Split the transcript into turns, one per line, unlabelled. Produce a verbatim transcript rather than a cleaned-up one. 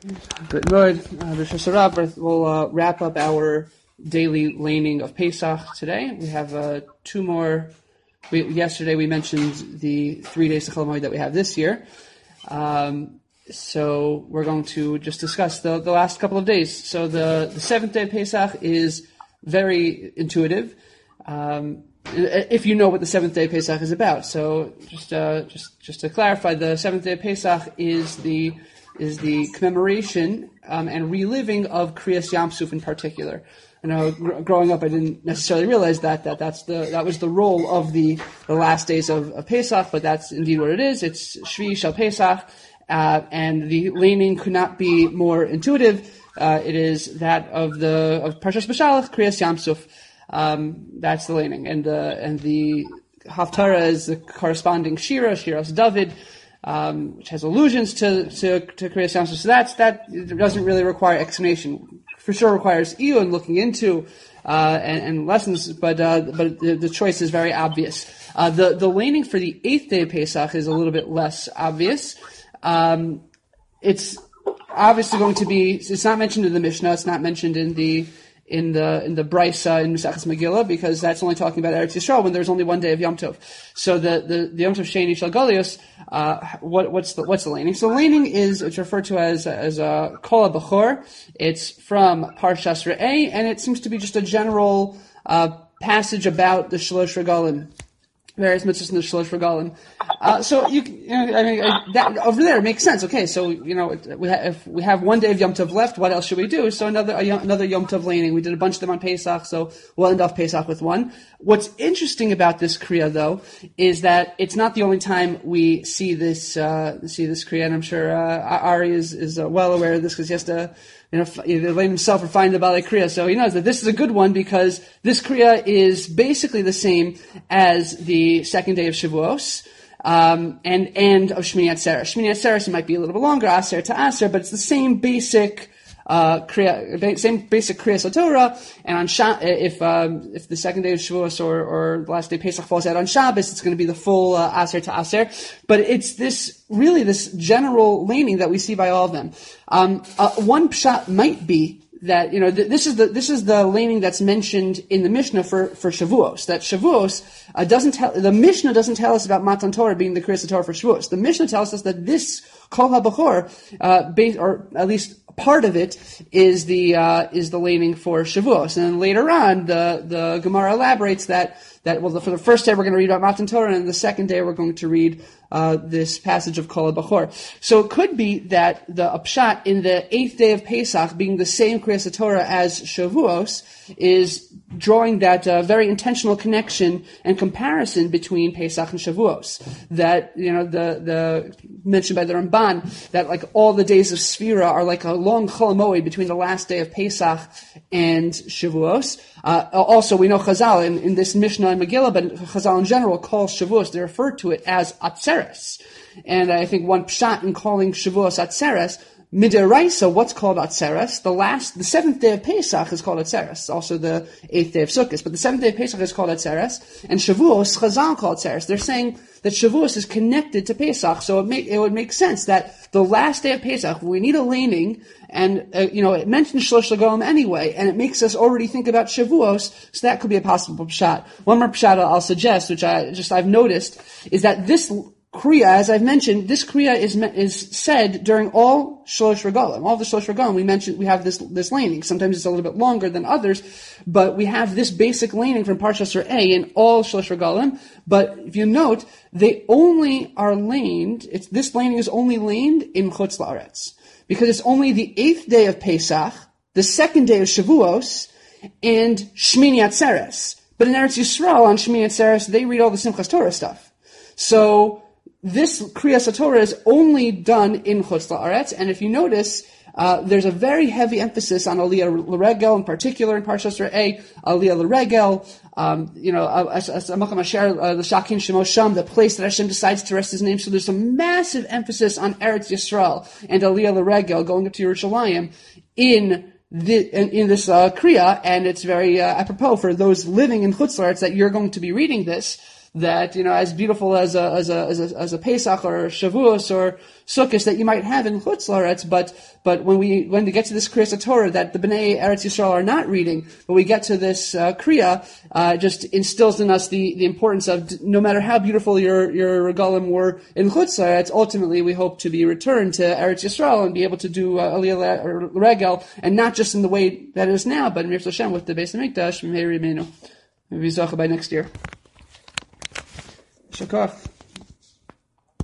Good Lord, uh, we'll uh, wrap up our daily laning of Pesach today. We have uh, two more. We, yesterday we mentioned the three days of Chol Hamoed that we have this year. Um, so we're going to just discuss the, the last couple of days. So the, the seventh day of Pesach is very intuitive. Um, if you know what the seventh day of Pesach is about. So just uh, just just to clarify, the seventh day of Pesach is the is the commemoration um, and reliving of Kriyas Yam Suf in particular. I know gr- growing up, I didn't necessarily realize that that that's the that was the role of the, the last days of, of Pesach, but that's indeed what it is. It's Shvi Shel Pesach, uh, and the laning could not be more intuitive. Uh, it is that of the of Parshas B'Shalach, Kriyas Yam Suf. Um, that's the laning, and the and the Haftarah is the corresponding Shira, Shiras David, um, which has allusions to to, to Kriyas Yam Suf. So that's that it doesn't really require explanation. For sure requires iyun looking into uh, and, and lessons, but uh, but the, the choice is very obvious. Uh, the the laning for the eighth day of Pesach is a little bit less obvious. Um, it's obviously going to be. It's not mentioned in the Mishnah. It's not mentioned in the in the in the Brisa in Maseches Megillah, because that's only talking about Eretz Yisrael when there's only one day of Yom Tov. So the the, the Yom Tov Sheni Shel Galios, uh, what what's the what's the laning? So laning is it's referred to as as a Kol HaBachor. It's from Parshas Re'eh, and it seems to be just a general uh, passage about the Shalosh Regalim. Various mitzvahs in the Shalosh Regalim. Uh, so you, you know, I mean, that over there it makes sense. Okay, so you know, we ha- if we have one day of Yom Tov left, what else should we do? So another a, another Yom Tov laning. We did a bunch of them on Pesach, so we'll end off Pesach with one. What's interesting about this kriya, though, is that it's not the only time we see this uh, see this kriya, and I'm sure uh, Ari is is uh, well aware of this because he has to. You know, either lay himself or find the Balei Kriya. So he knows that this is a good one because this Kriya is basically the same as the second day of Shavuos, um, and, and of Shmini Atzeres. Shmini Atzeres, it might be a little bit longer, Aser to Aser, but it's the same basic, uh, Kriya, same basic Kriya Torah. And on Sha- if, um, if the second day of Shavuos or, or the last day of Pesach falls out on Shabbos, it's going to be the full, uh, Aser to Aser. But it's this, really this general laning that we see by all of them. Um, uh, one pshat might be that, you know, th- this is the, this is the laning that's mentioned in the Mishnah for, for Shavuos. That Shavuos, uh, doesn't tell, the Mishnah doesn't tell us about Matan Torah being the Kriyas Torah for Shavuos. The Mishnah tells us that this Kol HaBachor, uh, based, or at least part of it is the, uh, is the laning for Shavuos. And then later on, the, the Gemara elaborates that, that, well, for the first day we're going to read about Matan Torah, and the second day we're going to read uh, this passage of Kol HaBachor. So it could be that the upshat in the eighth day of Pesach being the same Kriyas Torah as Shavuos is drawing that uh, very intentional connection and comparison between Pesach and Shavuos. That, you know, the, the, mentioned by the Ramban, that like all the days of Sfira are like a long Chol Hamoed between the last day of Pesach and Shavuos. Uh, also, we know Chazal in, in this Mishnah and Megillah, but Chazal in general calls Shavuos, they refer to it as Atzeres. And I think one pshat in calling Shavuos Atzeres, Midiraisa, what's called Atzeres, the last, the seventh day of Pesach is called Atzeres, also the eighth day of Sukkot, but the seventh day of Pesach is called Atzeres, and Shavuos, Chazal called Atzeres. They're saying that Shavuos is connected to Pesach, so it, make, it would make sense that the last day of Pesach, we need a laning, and, uh, you know, it mentions Shlosh Lagoim anyway, and it makes us already think about Shavuos, so that could be a possible pshat. One more pshat I'll suggest, which I just, I've noticed, is that this Kriya, as I've mentioned, this Kriya is is said during all Shlosh Regalim. All the Shlosh Regalim, we mentioned, we have this, this laning. Sometimes it's a little bit longer than others, but we have this basic laning from Parshas Re'eh in all Shlosh Regalim. But if you note, they only are laned, it's, this laning is only laned in Chutz La'aretz. Because it's only the eighth day of Pesach, the second day of Shavuos, and Shmini Atzeres. But in Eretz Yisrael, on Shmini Atzeres, they read all the Simchas Torah stuff. So, this Kriyas Torah is only done in Chutz La'aretz, and if you notice, uh, there's a very heavy emphasis on Aliyah L'Regel, in particular in Parshas Re'eh, Aliyah L'Regel, um, you know, as Amacham Asher, the Shakin Shemo Sham, the place that Hashem decides to rest His name. So there's a massive emphasis on Eretz Yisrael and Aliyah L'Regel, going up to Yerushalayim, in The, in, in this uh, kriya, and it's very uh, apropos for those living in Chutz La'aretz that you're going to be reading this, that, you know, as beautiful as a, as a, as a, as a Pesach or Shavuos or Sukkot that you might have in Chutz La'aretz, but, but when we, when we get to this Kriyas Torah that the Bnei Eretz Yisrael are not reading, but we get to this, uh, Kriya, uh, just instills in us the, the importance of no matter how beautiful your, your regalim were in Chutz La'aretz, ultimately we hope to be returned to Eretz Yisrael and be able to do, uh, Aliyah Regel, and not just in the way that it is now, but Mir Hashem with the Beis HaMikdash, Meir Yimenu. Maybe Zacha by next year. Shakach.